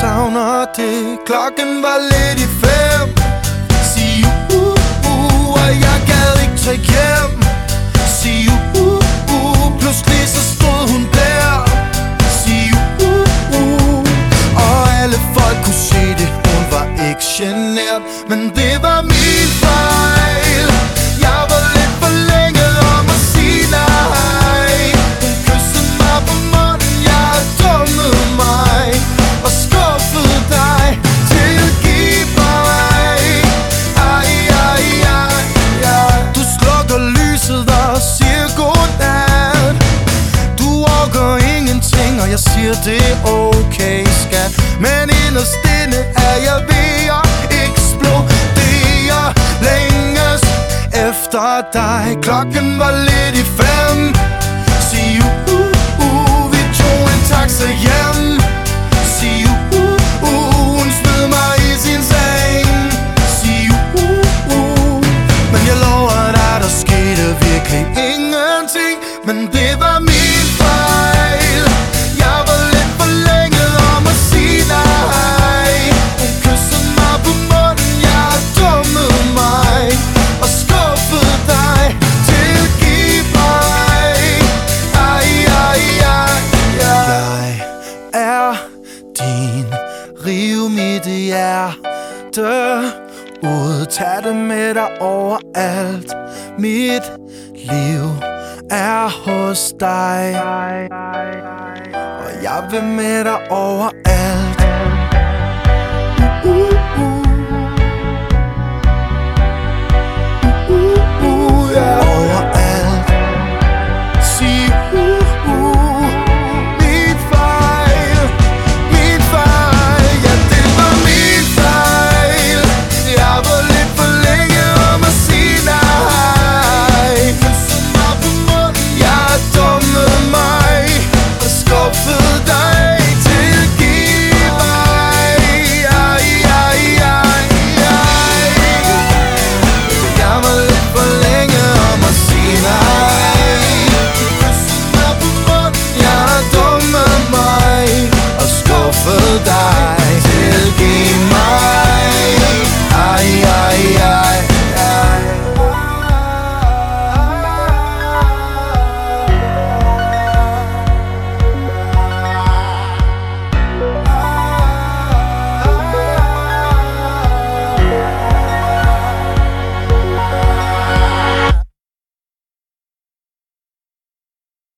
savner det. Klokken var lidt i 5. Sig og jeg gad ikke tage hjem. Sig pludselig så stod hun der. Sig og alle folk kunne se det. Hun var ikke genert, men det var min fejl. Jeg var lidt for længe om at sige nej. Hun kyssede mig på munden, jeg havde dummet mig og skuffet dig. Tilgiv mig. Ej, ej, ej, ej. Du slukker lyset og siger godnat. Du orker ingenting, og jeg siger det er okay, skat. Men inderst inde er jeg ved at eksplodere. Længes efter dig. Klokken var lidt i 5. Sig vi tog en taxa hjem. Sig hun smed mig i sin seng. Sig men jeg lover dig, der skete virkelig ingenting. Men det var min fejl. Jeg var lidt for længe om at sige nej. Hun kyssede mig på munden, jeg har dummet mig og skuffet dig. Tilgiv mig. Ej, ej, ej, ej. Jeg er din. Riv mit hjerte ud. Tag det med dig overalt. Mit liv er hos dig, og jeg vil med dig overalt.